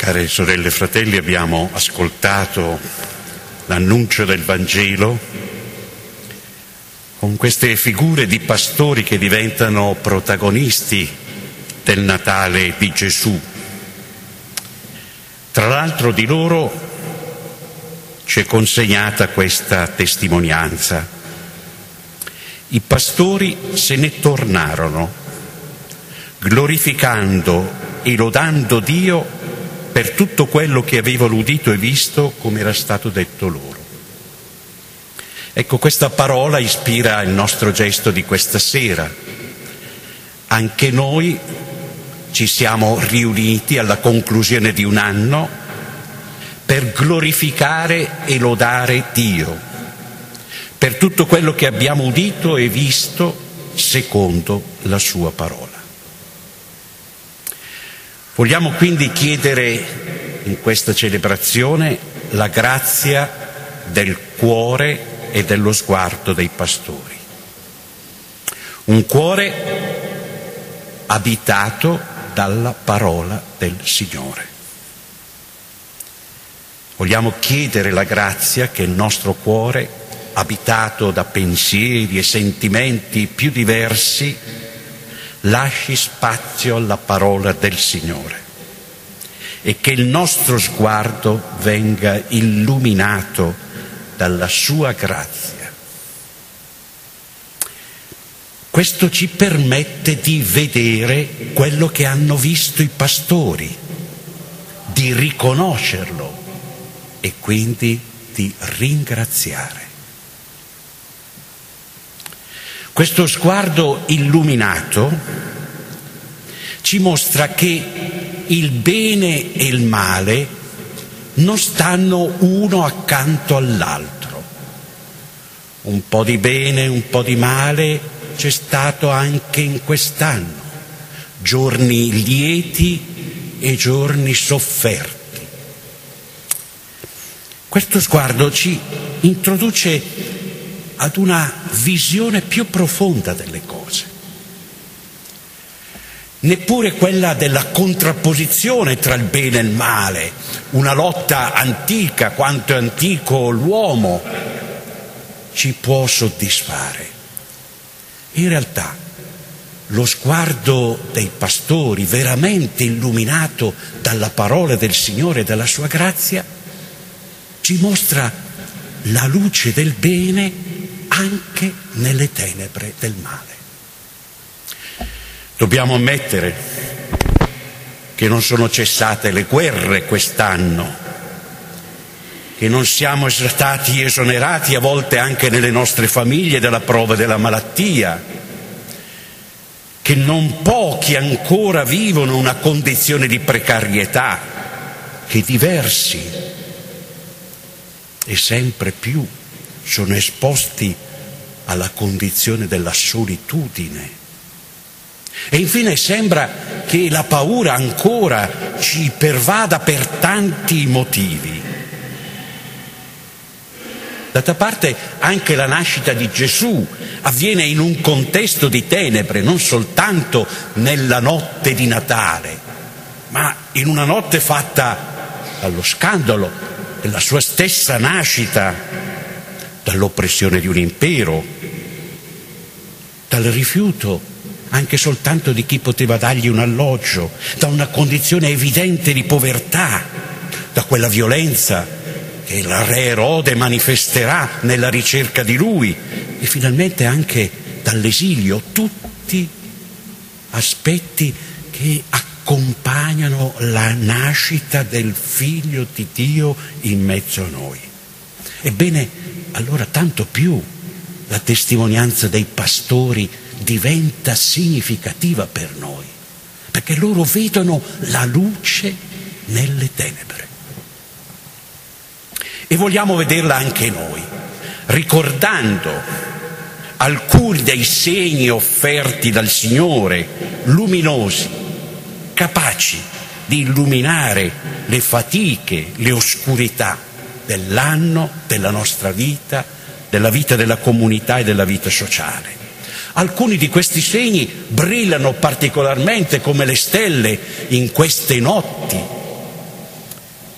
Care sorelle e fratelli, abbiamo ascoltato l'annuncio del Vangelo con queste figure di pastori che diventano protagonisti del Natale di Gesù. Tra l'altro di loro ci è consegnata questa testimonianza. I pastori se ne tornarono, glorificando e lodando Dio per tutto quello che avevano udito e visto, come era stato detto loro. Ecco, questa parola ispira il nostro gesto di questa sera. Anche noi ci siamo riuniti alla conclusione di un anno per glorificare e lodare Dio per tutto quello che abbiamo udito e visto secondo la sua parola. Vogliamo quindi chiedere in questa celebrazione la grazia del cuore e dello sguardo dei pastori. Un cuore abitato dalla parola del Signore. Vogliamo chiedere la grazia che il nostro cuore, abitato da pensieri e sentimenti più diversi, lasci spazio alla parola del Signore e che il nostro sguardo venga illuminato dalla sua grazia. Questo ci permette di vedere quello che hanno visto i pastori, di riconoscerlo e quindi di ringraziare. Questo sguardo illuminato ci mostra che il bene e il male non stanno uno accanto all'altro. Un po' di bene, un po' di male c'è stato anche in quest'anno, giorni lieti e giorni sofferti. Questo sguardo ci introduce ad una visione più profonda delle cose. Neppure quella della contrapposizione tra il bene e il male, una lotta antica quanto è antico l'uomo, ci può soddisfare. In realtà, lo sguardo dei pastori, veramente illuminato dalla parola del Signore e dalla sua grazia, ci mostra la luce del bene anche nelle tenebre del male. Dobbiamo ammettere che non sono cessate le guerre quest'anno, che non siamo stati esonerati a volte anche nelle nostre famiglie dalla prova della malattia, che non pochi ancora vivono una condizione di precarietà, che diversi e sempre più sono esposti alla condizione della solitudine. E infine sembra che la paura ancora ci pervada per tanti motivi. D'altra parte anche la nascita di Gesù avviene in un contesto di tenebre, non soltanto nella notte di Natale, ma in una notte fatta dallo scandalo della sua stessa nascita, dall'oppressione di un impero, dal rifiuto anche soltanto di chi poteva dargli un alloggio, da una condizione evidente di povertà, da quella violenza che il re Erode manifesterà nella ricerca di lui e finalmente anche dall'esilio, tutti aspetti che accompagnano la nascita del Figlio di Dio in mezzo a noi. Ebbene, allora tanto più la testimonianza dei pastori diventa significativa per noi, perché loro vedono la luce nelle tenebre. E vogliamo vederla anche noi, ricordando alcuni dei segni offerti dal Signore, luminosi, capaci di illuminare le fatiche, le oscurità dell'anno, della nostra vita, della vita della comunità e della vita sociale. Alcuni di questi segni brillano particolarmente come le stelle in queste notti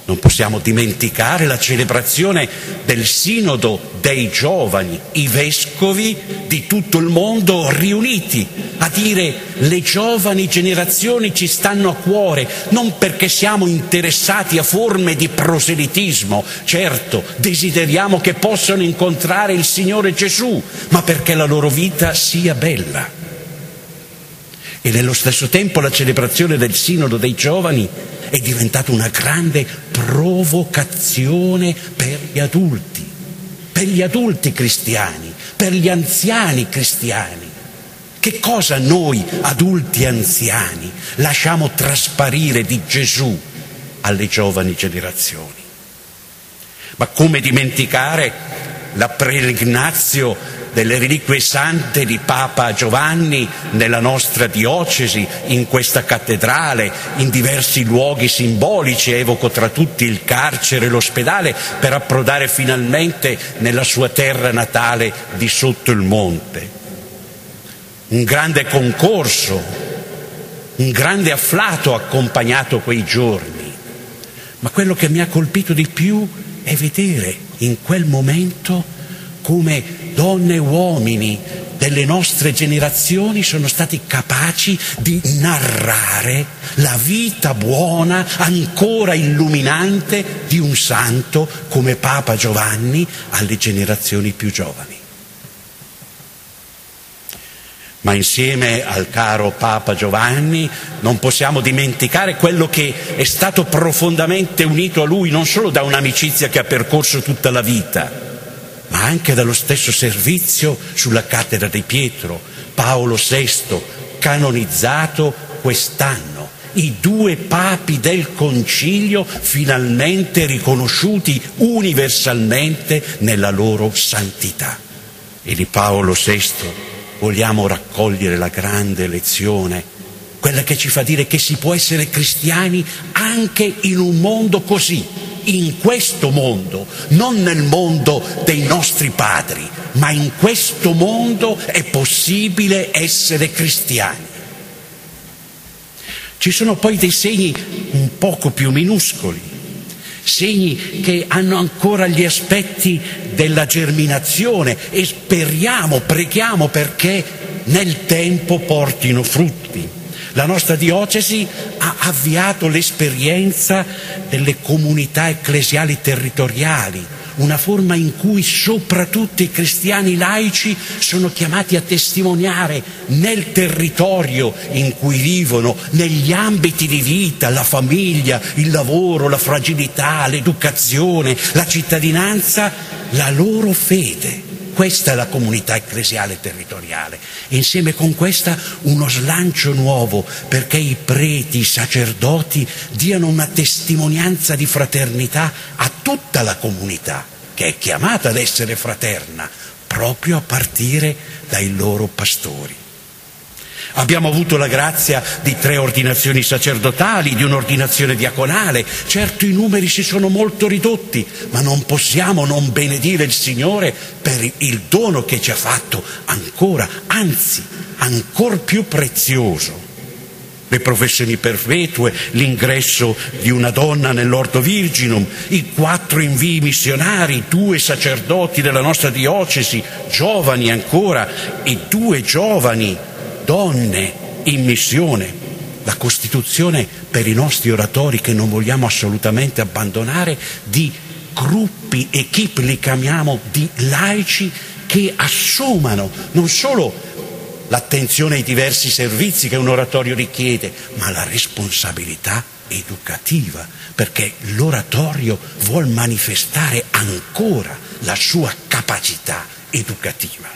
Non possiamo dimenticare la celebrazione del Sinodo dei giovani, i vescovi di tutto il mondo riuniti a dire: le giovani generazioni ci stanno a cuore, non perché siamo interessati a forme di proselitismo, certo, desideriamo che possano incontrare il Signore Gesù, ma perché la loro vita sia bella. E nello stesso tempo la celebrazione del Sinodo dei giovani è diventata una grande provocazione per gli adulti cristiani, per gli anziani cristiani. Che cosa noi, adulti e anziani, lasciamo trasparire di Gesù alle giovani generazioni? Ma come dimenticare la prelegnatio delle reliquie sante di Papa Giovanni nella nostra diocesi, in questa cattedrale, in diversi luoghi simbolici, evoco tra tutti il carcere e l'ospedale, per approdare finalmente nella sua terra natale di sotto il monte. Un grande concorso, un grande afflato ha accompagnato quei giorni, ma quello che mi ha colpito di più è vedere in quel momento come donne e uomini delle nostre generazioni sono stati capaci di narrare la vita buona, ancora illuminante, di un santo come Papa Giovanni alle generazioni più giovani. Ma insieme al caro Papa Giovanni non possiamo dimenticare quello che è stato profondamente unito a lui, non solo da un'amicizia che ha percorso tutta la vita, ma anche dallo stesso servizio sulla cattedra di Pietro, Paolo VI, canonizzato quest'anno. I 2 papi del Concilio finalmente riconosciuti universalmente nella loro santità. E di Paolo VI vogliamo raccogliere la grande lezione, quella che ci fa dire che si può essere cristiani anche in un mondo così, in questo mondo, non nel mondo dei nostri padri, ma in questo mondo è possibile essere cristiani. Ci sono poi dei segni un poco più minuscoli, segni che hanno ancora gli aspetti della germinazione e speriamo, preghiamo perché nel tempo portino frutti. La nostra diocesi ha avviato l'esperienza delle comunità ecclesiali territoriali, una forma in cui soprattutto i cristiani laici sono chiamati a testimoniare nel territorio in cui vivono, negli ambiti di vita, la famiglia, il lavoro, la fragilità, l'educazione, la cittadinanza, la loro fede. Questa è la comunità ecclesiale territoriale e insieme con questa uno slancio nuovo perché i preti, i sacerdoti diano una testimonianza di fraternità a tutta la comunità che è chiamata ad essere fraterna proprio a partire dai loro pastori. Abbiamo avuto la grazia di 3 ordinazioni sacerdotali, di un'ordinazione diaconale. Certo i numeri si sono molto ridotti, ma non possiamo non benedire il Signore per il dono che ci ha fatto ancora, anzi, ancor più prezioso. Le professioni perpetue, l'ingresso di una donna nell'Ordo Virginum, i 4 invii missionari, 2 sacerdoti della nostra diocesi, giovani ancora, e 2 giovani donne in missione, la costituzione per i nostri oratori che non vogliamo assolutamente abbandonare di gruppi, equip li chiamiamo, di laici che assumano non solo l'attenzione ai diversi servizi che un oratorio richiede, ma la responsabilità educativa, perché l'oratorio vuol manifestare ancora la sua capacità educativa.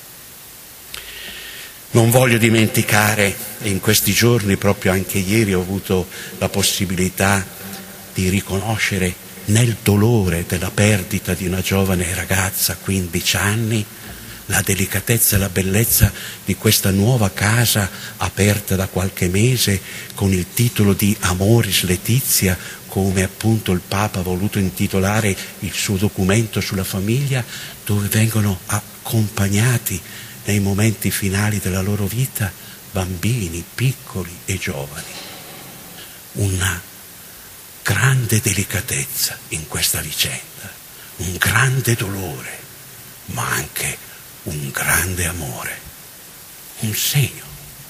Non voglio dimenticare, e in questi giorni, proprio anche ieri, ho avuto la possibilità di riconoscere nel dolore della perdita di una giovane ragazza, 15 anni, la delicatezza e la bellezza di questa nuova casa aperta da qualche mese con il titolo di Amoris Laetitia, come appunto il Papa ha voluto intitolare il suo documento sulla famiglia, dove vengono accompagnati nei momenti finali della loro vita bambini, piccoli e giovani. Una grande grande delicatezza in questa vicenda, un grande dolore, ma anche un grande amore, un segno.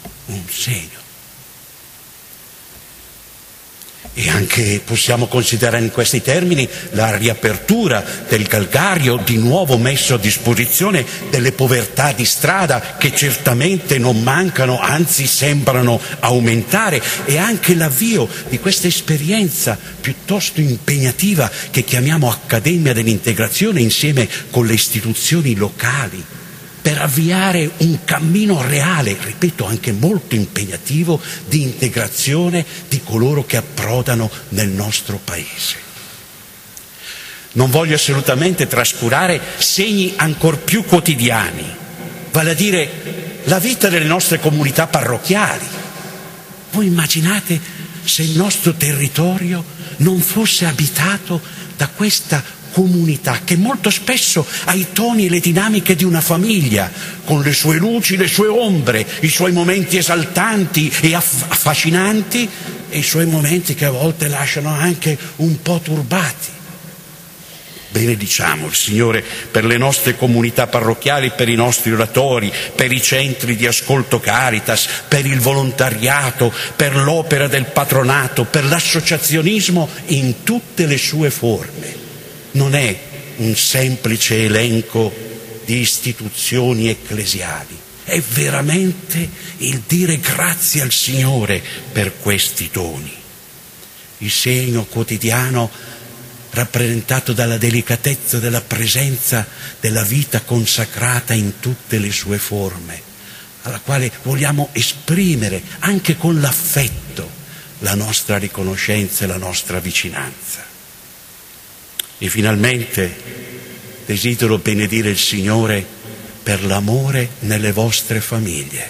E anche possiamo considerare in questi termini la riapertura del Calcario, di nuovo messo a disposizione delle povertà di strada che certamente non mancano, anzi sembrano aumentare, e anche l'avvio di questa esperienza piuttosto impegnativa che chiamiamo Accademia dell'Integrazione insieme con le istituzioni locali, per avviare un cammino reale, ripeto, anche molto impegnativo, di integrazione di coloro che approdano nel nostro Paese. Non voglio assolutamente trascurare segni ancor più quotidiani, vale a dire la vita delle nostre comunità parrocchiali. Voi immaginate se il nostro territorio non fosse abitato da questa comunità che molto spesso ha i toni e le dinamiche di una famiglia, con le sue luci, le sue ombre, i suoi momenti esaltanti e affascinanti e i suoi momenti che a volte lasciano anche un po' turbati. Benediciamo il Signore per le nostre comunità parrocchiali, per i nostri oratori, per i centri di ascolto Caritas, per il volontariato, per l'opera del patronato, per l'associazionismo in tutte le sue forme. Non è un semplice elenco di istituzioni ecclesiali, è veramente il dire grazie al Signore per questi doni. Il segno quotidiano rappresentato dalla delicatezza della presenza della vita consacrata in tutte le sue forme, alla quale vogliamo esprimere anche con l'affetto la nostra riconoscenza e la nostra vicinanza. E finalmente desidero benedire il Signore per l'amore nelle vostre famiglie.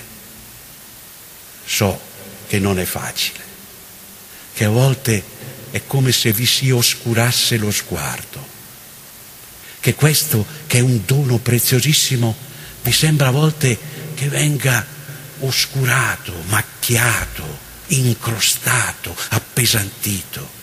So che non è facile, che a volte è come se vi si oscurasse lo sguardo, che questo, che è un dono preziosissimo, vi sembra a volte che venga oscurato, macchiato, incrostato, appesantito.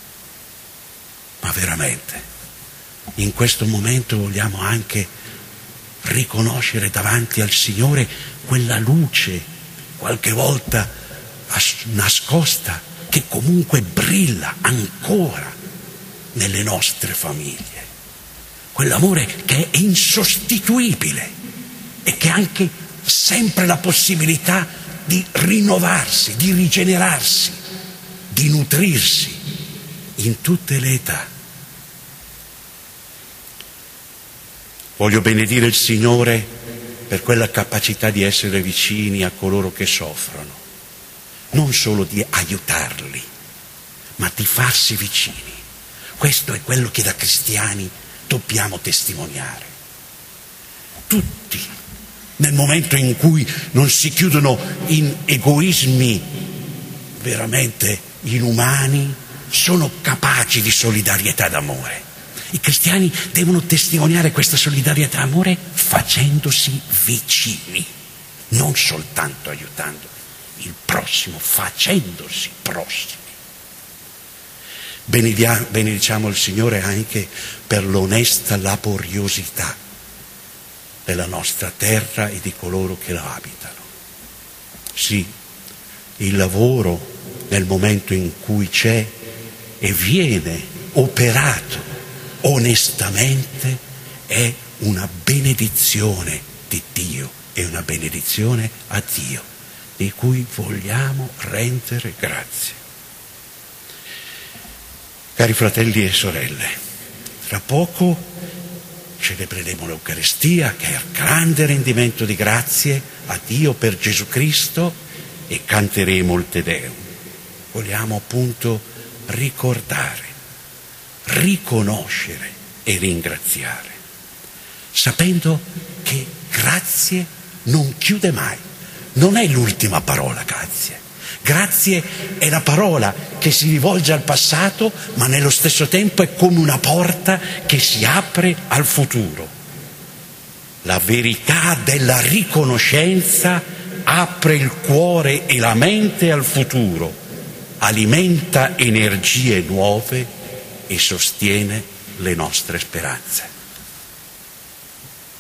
Ma veramente, in questo momento vogliamo anche riconoscere davanti al Signore quella luce, qualche volta nascosta, che comunque brilla ancora nelle nostre famiglie. Quell'amore che è insostituibile e che ha anche sempre la possibilità di rinnovarsi, di rigenerarsi, di nutrirsi in tutte le età. Voglio benedire il Signore per quella capacità di essere vicini a coloro che soffrono, non solo di aiutarli, ma di farsi vicini. Questo è quello che da cristiani dobbiamo testimoniare. Tutti, nel momento in cui non si chiudono in egoismi veramente inumani, sono capaci di solidarietà d'amore. I cristiani devono testimoniare questa solidarietà d'amore facendosi vicini, non soltanto aiutando il prossimo, facendosi prossimi. Benediciamo il Signore anche per l'onesta laboriosità della nostra terra e di coloro che la abitano. Sì, il lavoro nel momento in cui c'è e viene operato onestamente è una benedizione di Dio, è una benedizione a Dio, di cui vogliamo rendere grazie. Cari fratelli e sorelle, tra poco celebreremo l'Eucaristia, che è il grande rendimento di grazie a Dio per Gesù Cristo, e canteremo il Te Deum. Vogliamo appunto ricordare, riconoscere e ringraziare, sapendo che grazie non chiude mai, non è l'ultima parola grazie. Grazie è la parola che si rivolge al passato, ma nello stesso tempo è come una porta che si apre al futuro. La verità della riconoscenza apre il cuore e la mente al futuro, alimenta energie nuove e sostiene le nostre speranze.